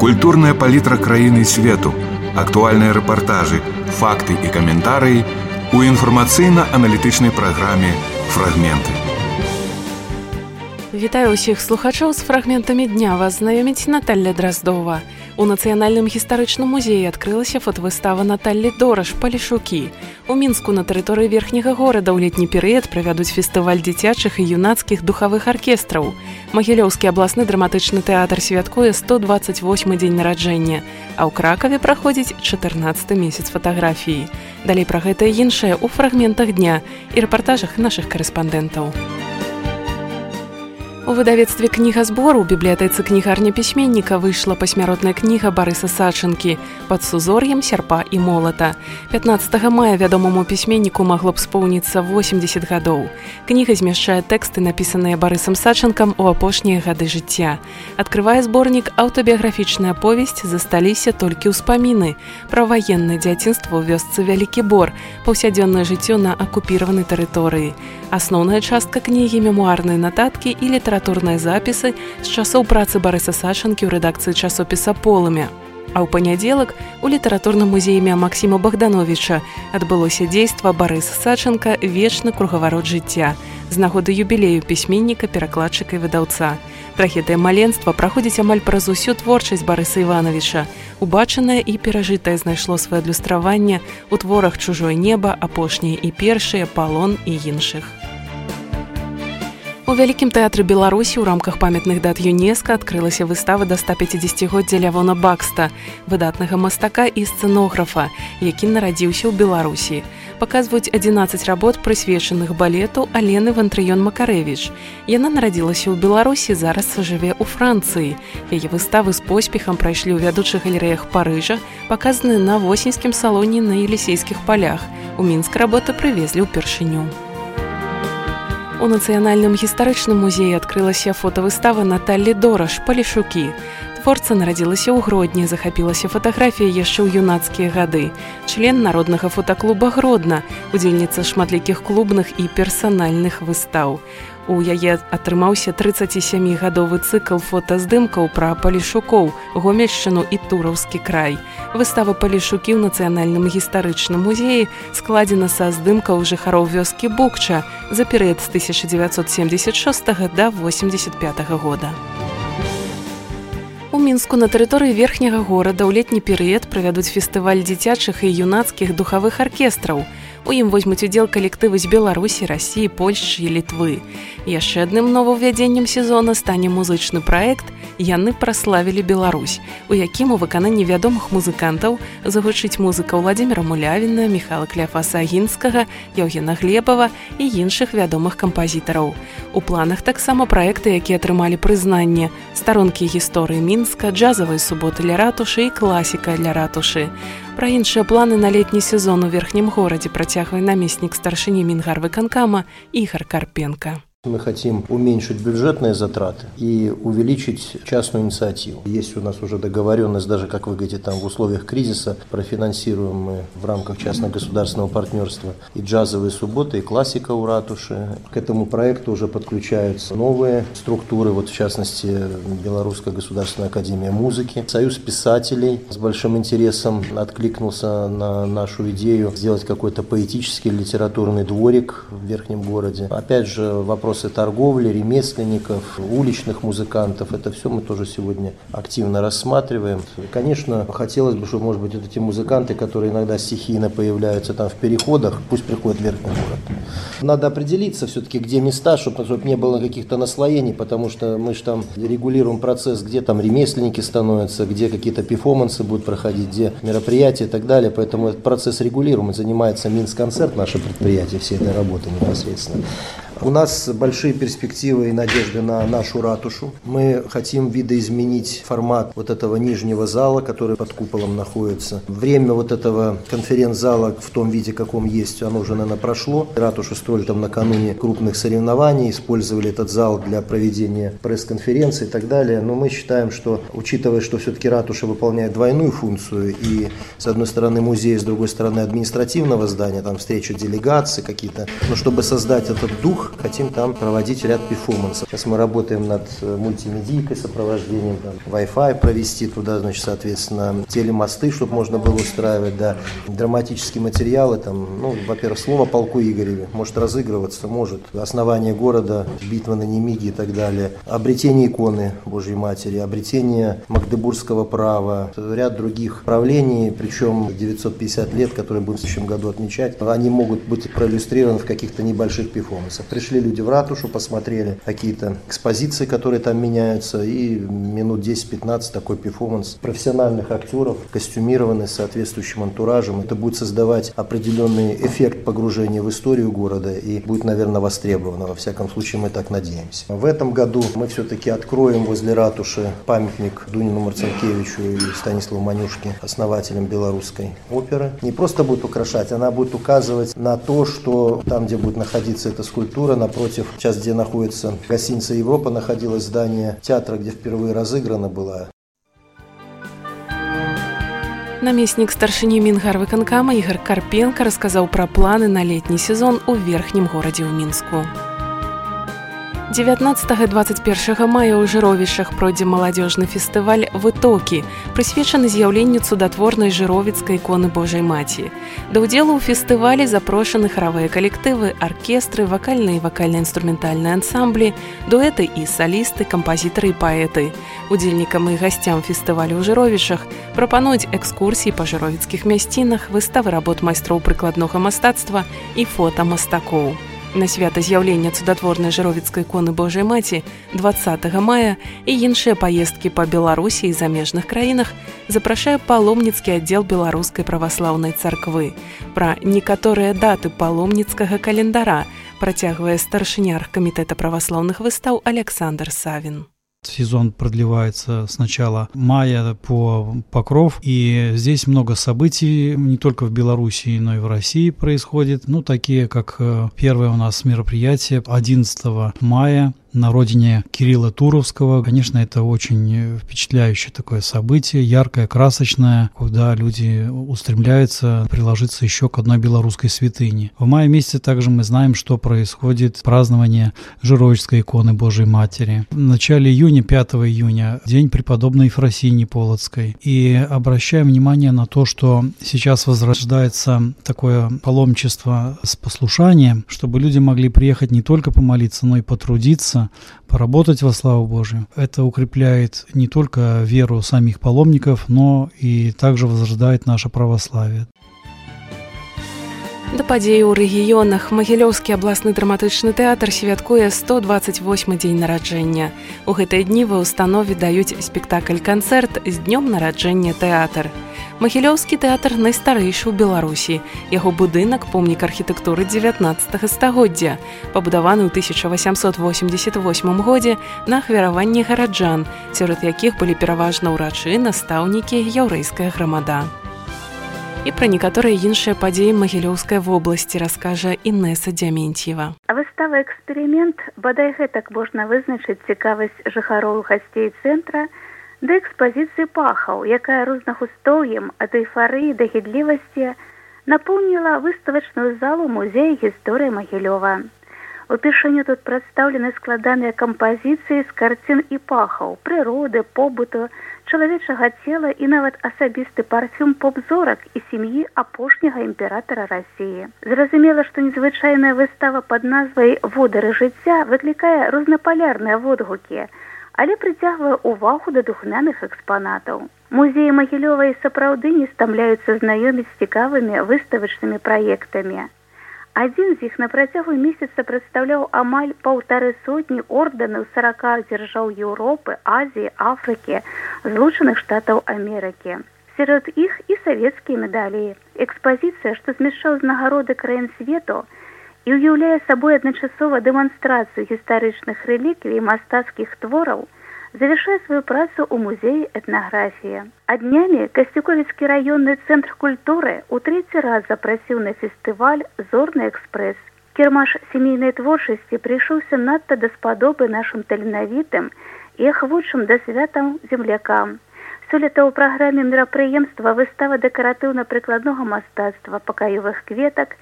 Культурная палітра краіны і свету, актуальныя рэпартажы, факты і каментарыі у інфармацыйна-аналітычнай праграме «Фрагменты». Вітаю ўсіх слухачоў з фрагментамі дня. Вас знаёміць Наталля Драздова. У Нацыянальным гістарычным музеі адкрылася фотавыстава Наталлі Дораш «Палешукі». У Мінску на тэрыторыі верхняга горада ў летні перыяд правядуць фестываль дзіцячых і юнацкіх духавых аркестраў. Магілёўскі абласны драматычны тэатр святкуе 128-й дзень нараджэння, а ў Кракаве праходзіць 14-й месяц фатаграфіі. Далей пра гэта і іншае ў фрагментах дня і рэпартажах нашых карэспандэнтаў. У выдавецтве «Кніга-збор» у бібліятэцы кнігарні пісьменніка выйшла пасмяротная кніга Барыса Сачынкі «Пад сузор'ем сярпа і молата». 15 мая вядомаму пісьменніку магло б споўніцца 80 гадоў. Кніга змяшчае тэксты, напісаныя Барысам Сачынкам у апошнія гады жыцця. Адкрывае зборнік аўтабіяграфічная повесць «Засталіся толькі ўспаміны» пра ваеннае дзяцінства ў вёсцы Вялікі Бор, паўсядзённае жыццё на акупіраванай тэрыторыі. Асноўная частка кнігі – мемуарныя нататкі і літаратурныя запісы з часоў працы Барыса Сачынкі ў рэдакцыі часопіса «Полымя». А ў панядзелак у літаратурным музеі імя Максіма Богдановича адбылося дзейства Барыса Сачынка «Вечны кругаварот жыцця» з нагоды юбілею пісьменніка, перакладчыка і выдаўца. Пра гэтае маленства праходзіць амаль праз усю творчасць Барыса Івановича. Убачанае і перажытае знайшло сваё адлюстраванне ў творах «Чужое неба», «Апошнія і першыя», «Палон» і іншых. У Вялікім тэатры Беларусі ў рамках памятных дат ЮНЕСКА адкрылася выстава да 150-годдзя Лявона Бакста, выдатнага мастака і сцэнографа, які нарадзіўся ў Беларусі. Паказваюць 11 работ, прысвечаных балету Алены Вантрыён-Макарэвіч. Яна нарадзілася ў Беларусі, зараз жыве ў Францыі. Яе выставы з поспехам прайшлі ў вядучых галерэях Парыжа, паказаныя на восеньскім салоне на Елісейскіх палях. У Мінск работы прывезлі ўпершыню. У Нацыянальным гістарычным музеі адкрылася фотавыстава Наталлі Дораш «Палешукі». Творца нарадзілася ў Гродні, захапілася фатаграфіяй яшчэ ў юнацкія гады. Член народнага фотаклуба «Гродна», удзельніца шматлікіх клубных і персанальных выстаў. У яе атрымаўся 37-гадовы цыкл фотаздымкаў пра палешукоў, Гомельшчыну і Тураўскі край. Выстава «Палешукі» ў Нацыянальным гістарычным музеі складзена са здымкаў жыхароў вёскі Букча за перыяд з 1976 да 1985 года. У Мінску на тэрыторыі верхняга горада ў летні перыяд правядуць фестываль дзіцячых і юнацкіх духавых аркестраў. У ім возьмуць удзел калектывы з Беларусі, Расіі, Польшчы і Літвы. Яшчэ адным новаўвядзеннем сезона стане музычны праект «Яны праславілі Беларусь», у якім у выкананні вядомых музыкантаў загучыць музыка Владзіміра Мулявіна, Міхайла Кляфаса-Агінскага, Яўгена Глебава і іншых вядомых кампазітараў. У планах таксама праекты, якія атрымалі прызнанне, старонкі гісторыі Мінска, джазавыя суботы ля ратушы і класіка ля ратушы. Пра іншыя планы на летні сезон у верхнім горадзе працягвае намеснік старшыні Мінгарвыканкама Ігор Карпенка. Мы хотим уменьшить бюджетные затраты и увеличить частную инициативу. Есть у нас уже договоренность, даже, как вы говорите, там в условиях кризиса профинансируем мы в рамках частно-государственного партнерства и джазовые субботы, и классика у ратуши. К этому проекту уже подключаются новые структуры, вот в частности Белорусская государственная академия музыки. Союз писателей с большим интересом откликнулся на нашу идею сделать какой-то поэтический литературный дворик в верхнем городе. Опять же, вопросы торговли, ремесленников, уличных музыкантов. Это все мы тоже сегодня активно рассматриваем. И, конечно, хотелось бы, чтобы, может быть, вот эти музыканты, которые иногда стихийно появляются там в переходах, пусть приходят в верхний город. Надо определиться все-таки, где места, чтобы не было каких-то наслоений, потому что мы же там регулируем процесс, где там ремесленники становятся, где какие-то перформансы будут проходить, где мероприятия и так далее. Поэтому этот процесс регулируем. Занимается Минсконцерт, наше предприятие, всей этой работой непосредственно. У нас большие перспективы и надежды на нашу ратушу. Мы хотим видоизменить формат вот этого нижнего зала, который под куполом находится. Время вот этого конференц-зала в том виде, каком есть, оно уже, наверное, прошло. Ратушу строили там накануне крупных соревнований, использовали этот зал для проведения пресс-конференций и так далее. Но мы считаем, что, учитывая, что все-таки ратуша выполняет двойную функцию, и с одной стороны музей, с другой стороны административного здания, там встреча делегаций какие-то, но чтобы создать этот дух во-первых, хотим там проводить ряд перформансов. Сейчас мы работаем над мультимедийкой, сопровождением, Wi-Fi провести туда, значит, соответственно, телемосты, чтобы можно было устраивать, да, драматические материалы, там, ну, во-первых, слово полку Игореве может разыгрываться, может основание города, битва на Немиге и так далее, обретение иконы Божьей Матери, обретение магдебургского права, ряд других правлений, причем 950 лет, которые будем в следующем году отмечать, они могут быть проиллюстрированы в каких-то небольших перформансах. Пришли люди в ратушу, посмотрели какие-то экспозиции, которые там меняются, и минут 10-15 такой перформанс профессиональных актеров, костюмированный с соответствующим антуражем. Это будет создавать определенный эффект погружения в историю города и будет, наверное, востребовано. Во всяком случае, мы так надеемся. В этом году мы все-таки откроем возле ратуши памятник Дунину Марцинкевичу и Станиславу Манюшке, основателям белорусской оперы. Не просто будет украшать, она будет указывать на то, что там, где будет находиться эта скульптура, напротив, сейчас, где находится гостиница «Европа», находилось здание театра, где впервые разыграна была. Намеснік старшыні Мінгарвыканкама Ігор Карпенка расказаў пра планы на летні сезон у верхнім горадзе ў Мінску. 19-21 мая ў Жыровішчах пройдзе маладзёжны фестываль «Вытокі», прысвечаны з'яўленню цудатворнай жыровіцкай іконы Божай Маці. Да ўдзелу ў фестывалі запрошаны харавыя калектывы, аркестры, вакальныя і вакальна-інструментальныя ансамблі, дуэты і салісты, кампазітары і паэты. Удзельнікам і гасцям фестывалю ў Жыровішчах прапануюць экскурсіі па жыровіцкіх мясцінах, выставы работ майстроў прыкладнога мастацтва і фота мастакоў. На свята з'яўлення цудатворнай жыровіцкай іконы Божай Маці 20 мая і іншыя паездкі па Беларусі і замежных краінах запрашае паломніцкі аддзел Беларускай праваслаўнай царквы. Пра некаторыя даты паломніцкага календара працягвае старшыня аргкамітэта праваслаўных выстаў Александр Савин. Сезон продлевается с начала мая по Покров, и здесь много событий, не только в Беларуси, но и в России происходит. Ну, такие, как первое у нас мероприятие 11 мая на родине Кирилла Туровского. Конечно, это очень впечатляющее такое событие, яркое, красочное, куда люди устремляются приложиться еще к одной белорусской святыне. В мае месяце также мы знаем, что происходит празднование Жыровічскай иконы Божией Матери. В начале июня, 5 июня, день преподобной Ефросинии Полоцкой. И обращаем внимание на то, что сейчас возрождается такое паломничество с послушанием, чтобы люди могли приехать не только помолиться, но и потрудиться, поработать во славу Божию. Это укрепляет не только веру самих паломников, но и также возрождает наше православие. Да падзеі ў рэгіёнах Магілёўскі абласны драматычны тэатр святкуе 128 дзень нараджэння. У гэтыя дні ва ўстанове даюць спектакль-канцэрт з днём нараджэння тэатр. Магілёўскі тэатр найстарэйшы ў Беларусі. Яго будынак помнік архітэктуры 19 стагоддзя, пабудаваны ў 1888 годзе на ахвяраванні гараджан, сярод якіх былі пераважна ўрачы, настаўнікі, яўрэйская грамада. І пра некаторыя іншыя падзеі Магілёўскай вобласці раскажа Інеса Дзяментьева. Выстава «Эксперимент» бадай гэтак можна вызначыць цікавасць жыхароў гасцей цэнтра да экспазіцыі пахаў, якая рознагустоўем ад эйфарыі да гідлівасці напоўніла выставачную залу музея гісторыі Магілёва. Упершыню тут прадстаўлены складаныя кампазіцыі з карцін і пахаў, прыроды, побыту, чалавечага цела і нават асабісты парфюм поп-зорак і сям'і апошняга імператара Расіі. Зразумела, што незвычайная выстава пад назвай «Водары жыцця» выклікае рознапалярныя водгукі, але прыцягвае ўвагу да духмяных экспанатаў. Музеі Магілёва і сапраўды не стамляюцца знаёміць з цікавымі выставачнымі праектамі. Адзін з іх на працягу месяца прадстаўляў амаль 150 ордэнаў 40 дзяржаў Еўропы, Азіі, Афрыкі, Злучаных Штатаў Амерыкі. Сярод іх і савецкія медалі. Экспазіцыя, што змяшчаў узнагароды краін свету і ўяўляе сабой адначасова дэманстрацыю гістарычных рэліквій і мастацкіх твораў, завершае сваю працу ў музеі этнаграфіі. А днямі Касцюковіцкі раённы цэнтр культуры ў трэці раз запрасіў на фестываль «Зорны экспрэс». Кірмаш сямейнай творчасці прыйшоўся надта даспадобы нашым таленавітым і ахвочым да святам землякам. Сёлета ў праграме мерапрыемства выстава дэкаратыўна-прыкладнога мастацтва пакаёвых кветак,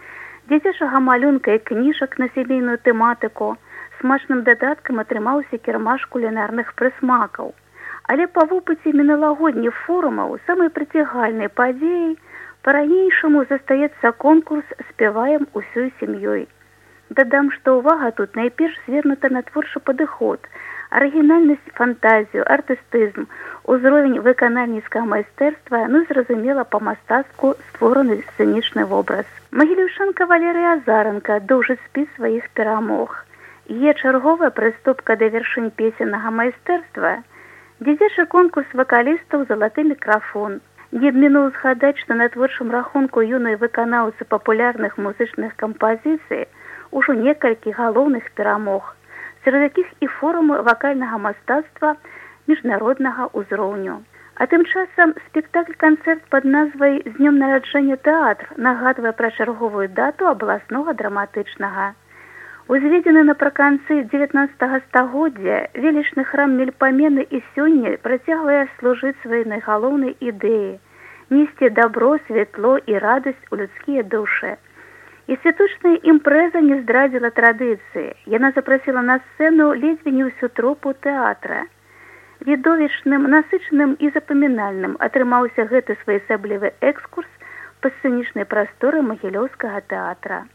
дзіцячага малюнка і кніжак на сямейную тэматыку. Смачным дадаткам атрымаўся кірмаш кулінарных прысмакаў. Але па вопыце міналагодніх форумаў самай прыцягальнай падзеяй па-ранейшаму застаецца конкурс «Спяваем усёй сям'ёй». Дадам, што ўвага тут найперш звернута на творчы падыход, арыгінальнасць, фантазію, артыстызм, узровень выканальніцкага майстэрства, зразумела, па-мастацку створаны сцэнічны вобраз. Магіліўчанка Валерыя Азаранка доўжыць спіс сваіх перамог. Є чарговая прыступка да вяршынь песеннага майстэрства, дзіцячы конкурс вакалістаў «Залаты мікрафон». Не адмінуў згадаць, што на творчым рахунку юнай выканаўцы папулярных музычных кампазіцый ужо некалькі галоўных перамог, сярод якіх і форумы вакальнага мастацтва міжнароднага ўзроўню. А тым часам спектакль-канцэрт пад назвай «З днём нараджэння тэатр» нагадвае пра чарговую дату абласнога драматычнага. Узведзены напрыканцы 19 стагоддзя, велічны храм Мельпамены і сёння працягвае служыць сваёй найгалоўнай ідэі – несці дабро, святло і радасць у людскія душы. І святочная імпрэза не здрадзіла традыцыі. Яна запрасіла на сцэну ледзьве не ўсю трупу тэатра. Відовішчным, насычаным і запамінальным атрымаўся гэты своеасаблівы экскурс па сцэнічнай прасторы магілёўскага тэатра.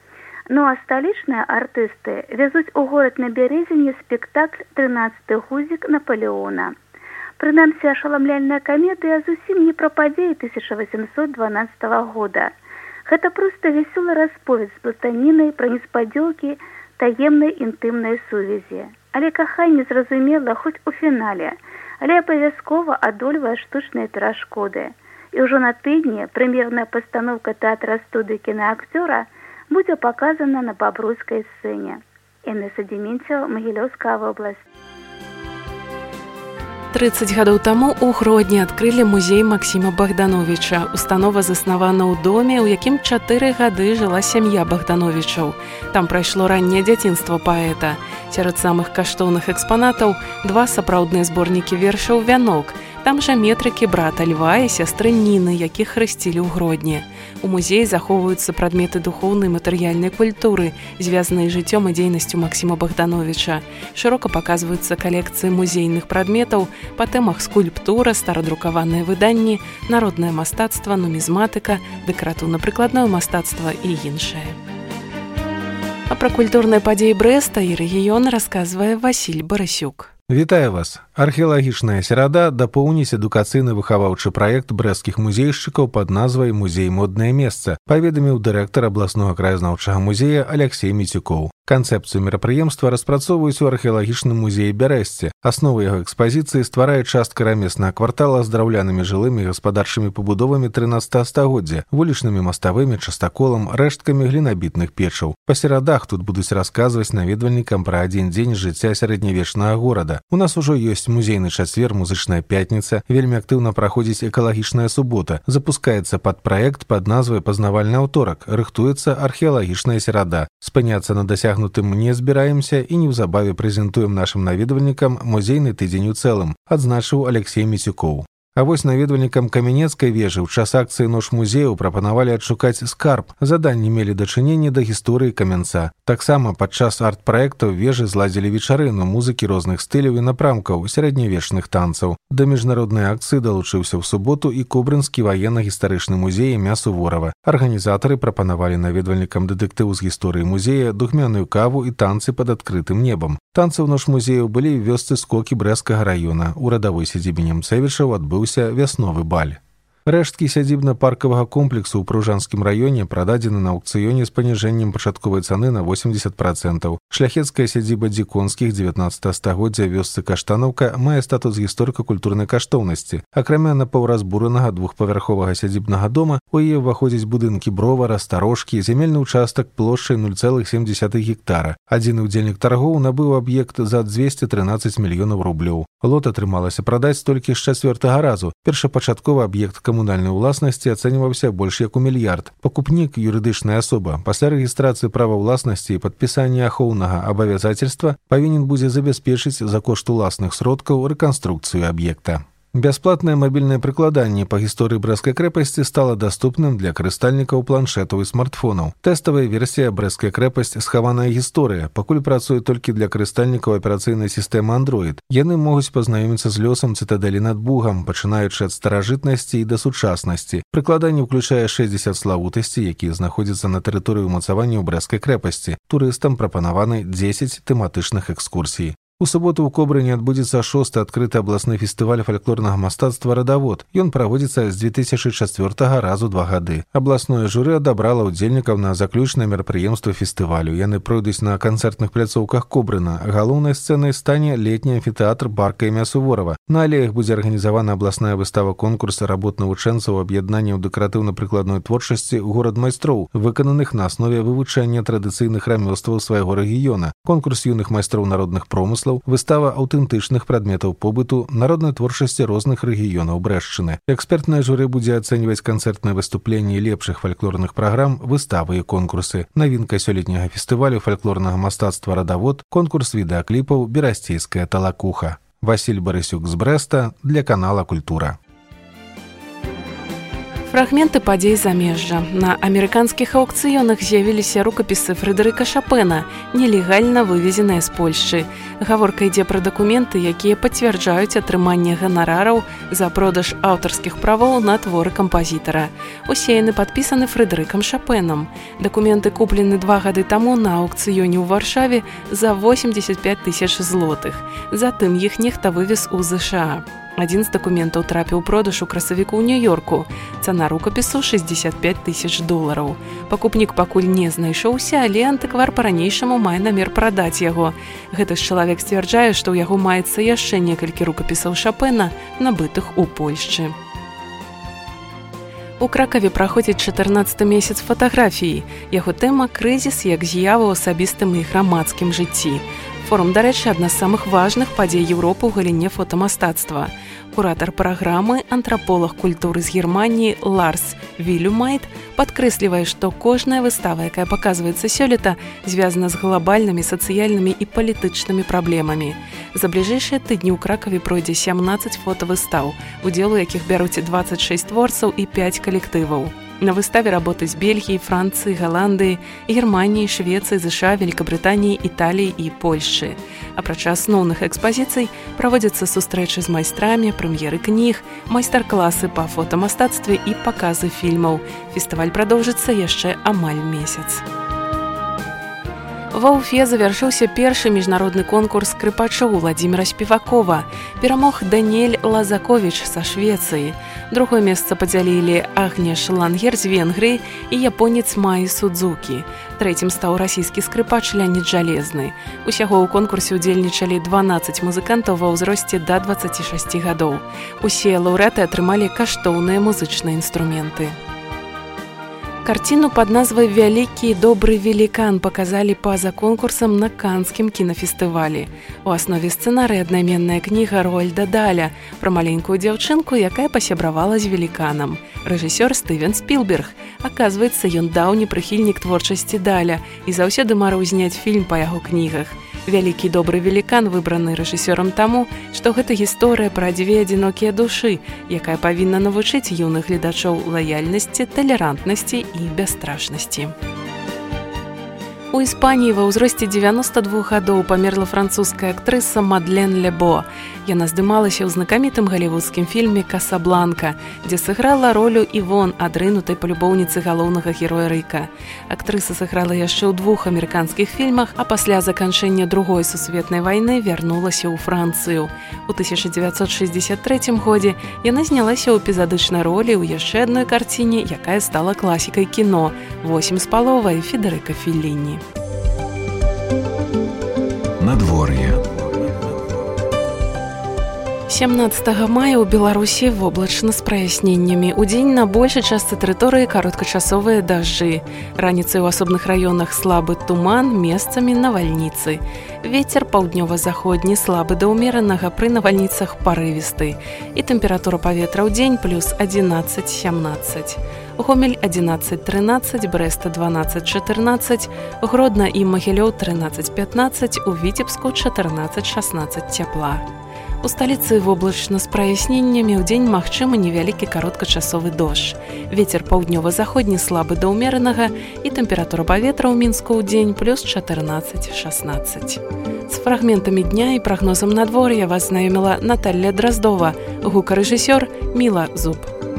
А сталічныя артысты вязуць у горад на Бярэзіне спектакль «13-й гузік Наполеона». Прынамсі, ашаламляльная камедыя зусім не пра падзеі 1812 года. Гэта проста весёлая расповедь з пластанінай пра неспадзёлкі таемнай інтымнай сувязі. Але каханне зразумела хоць у фінале, але абавязкова адольвае штучныя перашкоды. І ўжо на тыдні прэм'ерная пастаноўка тэатра-студыі кінаакцёра будзе паказана на Бабруйскай сцэне. Інесса Дементьева, Магілёўская вобласць. 30 гадоў таму ў Гродні адкрылі музей Максіма Богдановича. Установа заснавана ў доме, у якім 4 гады жыла сям'я Богдановичаў. Там прайшло ранняе дзяцінства паэта. Сярод самых каштоўных экспанатаў 2 сапраўдныя зборнікі вершаў «Вянок». Там жа метрыкі брата Льва і сястры Ніны, якіх хрысцілі ў Гродні. У музеі захоўваюцца прадметы духоўнай і матэрыяльнай культуры, звязаныя з жыццём і дзейнасцю Максіма Богдановича. Шырока паказваюцца калекцыі музейных прадметаў па тэмах скульптура, старадрукаваныя выданні, народнае мастацтва, нумізматыка, дэкаратыўна-прыкладное мастацтва і іншае. А пра культурныя падзеі Брэста і рэгіёна расказвае Васіль Барасюк. Вітаю вас! Археалагічная серада дапоўніць адукацыйна-выхаваўчы праект брэсцкіх музейшчыкаў пад назвай «Музей моднае месца», паведаміў дырэктар абласнога краязнаўчага музея Алексей Міцюкоў. Канцэпцыю мерапрыемства распрацоўваюць у археалагічным музеі Бярэсце. Аснову яго экспазіцыі стварае частка рамеснага квартала з драўлянымі жылымі і гаспадарчымі пабудовамі 13 стагоддзя, вулічнымі маставымі, частаколам, рэшткамі глінабітных печаў. Па серадах тут будуць расказваць наведвальнікам пра адзін дзень жыцця сярэднявечнага горада. У нас ужо ёсць музейны чацвер, музычная пятніца, вельмі актыўна праходзіць экалагічная субота. Запускаецца падпраект пад назвай «Пазнавальны аўторак», рыхтуецца археалагічная серада. Спыняцца на дасягнутым не збіраемся і неўзабаве прэзентуем нашым наведвальнікам музейны тыдзень у цэлым, адзначыў Алексей Міцюкоў. А вось наведвальнікам Каменецкай вежы ў час акцыі «Ноч музею» прапанавалі адшукаць скарб. Заданні мелі дачыненне да гісторыі камянца. Таксама падчас арт-праектаў вежы зладзілі вечарыну музыкі розных стыляў і напрамкаў сярэднявечных танцаў. Да міжнароднай акцыі далучыўся ў суботу і Кобрынскі ваенна-гістарычны музей імя Суворава. Арганізатары прапанавалі наведвальнікам дэтэктыў з гісторыі музея, духмяную каву і танцы пад адкрытым небам. Танцы ў «Ноч музею» былі ў вёсцы Скокі Брэсцкага раёна. У радавой сядзібе Нямцэвічаў адбыўся вясновы баль. Рэшткі сядзібна-паркавага комплексу ў Пружанскім раёне прададзены на аўкцыёне з паніжэннем пачатковай цаны на 80%. Шляхецкая сядзіба Дзіконскіх 19 стагоддзя вёсцы Каштанаўка мае статус гісторыка-культурнай каштоўнасці. Акрамя напаўразбуранага двухпавярховага сядзібнага дома, у яе ўваходзяць будынкі бровара, старожкі, зямельны ўчастак плошчай 0,7 гектара. Адзіны ўдзельнік таргоў набыў аб'ект за 213 мільёнаў рублёў. Лот атрымалася прадаць толькі з 4-го разу. Першапачатковы аб'ект камунальнай уласнасці ацэньваўся больш як у мільярд. Пакупнік – юрыдычная асоба. Пасля рэгістрацыі права ўласнасці і падпісання ахоўнага абавязацельства павінен будзе забяспечыць за кошт уласных сродкаў рэканструкцыю аб'екта. Бясплатнае мабільнае прыкладанне па гісторыі Брэсцкай крэпасці стала даступным для карыстальнікаў планшэтаў і смартфонаў. Тэставая версія «Брэсцкая крэпасць. Схаваная гісторыя» пакуль працуе толькі для карыстальнікаў аперацыйнай сістэмы Android. Яны могуць пазнаёміцца з лёсам цытадэлі над Бугам, пачынаючы ад старажытнасці і да сучаснасці. Прыкладанне ўключае 60 славутасцей, якія знаходзяцца на тэрыторыі ўмацавання ў Брэсцкай крэпасці. Турыстам прапанаваны 10 тэматычных экскурсій. У суботу ў Кобрыне адбудзецца 6-й адкрыты абласны фестываль фальклорнага мастацтва «Радавод». Ён праводзіцца з 2004 разу 2 гады. Абласное журы адабрала ўдзельнікаў на заключнае мерапрыемства фестывалю. Яны пройдуць на канцэртных пляцоўках Кобрына. Галоўнай сцэнай стане летні амфітэатр «Барка імя Суворава». На алеях будзе арганізавана абласная выстава-конкурс работ навучэнцаў аб'яднанняў дэкаратыўна-прыкладной творчасці «Горад майстроў», выкананых на аснове вывучэння традыцыйных рамёстваў свайго рэгіёна. Конкурс юных майстроў народных промыслаў, выстава аўтэнтычных прадметаў побыту, народнай творчасці розных рэгіёнаў Брэшчыны. Экспертнае журы будзе ацэньваць канцэртныя выступленні лепшых фальклорных праграм, выставы і конкурсы. Навінка сёлетняга фестывалю фальклорнага мастацтва «Радавод» — конкурс відэакліпаў «Берасцейская талакуха». Васіль Барысюк з Брэста для канала «Культура». Фрагменты падзей замежжа. На амерыканскіх аўкцыёнах з'явіліся рукапісы Фрэдэрыка Шапена, нелегальна вывезеныя з Польшчы. Гаворка ідзе пра дакументы, якія пацвярджаюць атрыманне ганарараў за продаж аўтарскіх правоў на творы кампазітара. Усе яны падпісаны Фрэдэрыкам Шапенам. Дакументы куплены 2 гады таму на аўкцыёне ў Варшаве за 85 тысяч злотых. Затым іх нехта вывез у ЗША. Адзін з дакументаў трапіў у продаж у красавіку ў Нью-Йорку. Цана рукапісу $65 тысяч. Пакупнік пакуль не знайшоўся, але антыквар па-ранейшаму мае намер прадаць яго. Гэты ж чалавек сцвярджае, што ў яго маецца яшчэ некалькі рукапісаў Шапена, набытых у Польшчы. У Кракаве праходзіць 14-й месяц фатаграфіі. Яго тэма – крызіс як з'ява ў асабістым і грамадскім жыцці. Форум, дарэчы, адна з самых важных падзей Еўропы ў галіне фотамастацтва. Куратар праграмы, антраполаг культуры з Германіі Ларс Вілюмайт падкрэслівае, што кожная выстава, якая паказваецца сёлета, звязана з глобальнымі сацыяльнымі і палітычнымі праблемамі. За бліжэйшыя тыдні ў Кракаве пройдзе 17 фотавыстаў, удзел у якіх бяруць 26 творцаў і 5 калектываў. На выставе работы з Бельгіі, Францыі, Галандыі, Германіі, Швецыі, ЗША, Великабрытаніі, Італіі і Польшчы. Апрача асноўных экспазіцый праводзяцца сустрэчы з майстрамі, прэм'еры кніг, майстар-класы па фотамастацтве і паказы фільмаў. Фестываль прадоўжыцца яшчэ амаль месяц. Ва Уфе завяршыўся першы міжнародны конкурс скрыпачоў Владзіміра Співакова. Перамог Даніэль Лазаковіч са Швецыі. Другое месца падзялілі Агнеш Лангер з Венгрыі і японец Маі Судзукі. Трэцім стаў расійскі скрыпач Леонід Жалезны. Усяго ў конкурсе ўдзельнічалі 12 музыкантаў ва ўзросце да 26 гадоў. Усе лаўрэаты атрымалі каштоўныя музычныя інструменты. Карціну пад назвай «Вялікі добры велікан» паказалі па-за конкурсам на Канскім кінафестывалі. У аснове сцэнарыя аднайменная кніга Роальда Даля пра маленькую дзяўчынку, якая пасябравала з веліканам. Рэжысёр Стывен Спілберг. Аказваецца, ён даўні прыхільнік творчасці Даля і заўсёды марыў зняць фільм па яго кнігах. «Вялікі добры велікан» выбраны рэжысёрам таму, што гэта гісторыя пра 2 адзінокія душы, якая павінна навучыць юных гледачоў лаяльнасці, талерантнасці і бясстрашнасці. У Іспаніі ва ўзросце 92 гадоў памерла французская актрыса Мадлен Лебо. Яна здымалася ў знакамітым галівудскім фільме «Касабланка», дзе сыграла ролю Івон, адрынутай палюбоўніцы галоўнага героя Рыка. Актрыса сыграла яшчэ ў 2 амерыканскіх фільмах, а пасля заканчэння Другой сусветнай вайны вярнулася ў Францыю. У 1963 годзе яна знялася ў эпізадычнай ролі ў яшчэ адной карціне, якая стала класікай кіно «8 з паловай» Федэрыка Фелліні. Надвор'е. 17 мая ў Беларусі воблачна з праясненнямі. Удзень на большай частцы тэрыторыі кароткачасовыя дажджы. Раніцай у асобных раёнах слабы туман, месцамі навальніцы. Вецер паўднёва-заходні слабы да ўмеранага, пры навальніцах парывісты. І тэмпература паветра ў дзень плюс 11-17. Гомель 11-13, Брэста 12-14, Гродна і Магілёў 13-15, у Віцебску 14-16 цяпла. У сталіцы воблачна з праясненнямі, удзень магчымы невялікі кароткачасовы дождж. Вецер паўднёва-заходні слабы да ўмеранага і тэмпература паветра ў Мінску ўдзень плюс 14-16. З фрагментамі дня і прагнозам надвор'я вас знаёміла Наталля Драздова, гукарэжысёр Міла Зуб.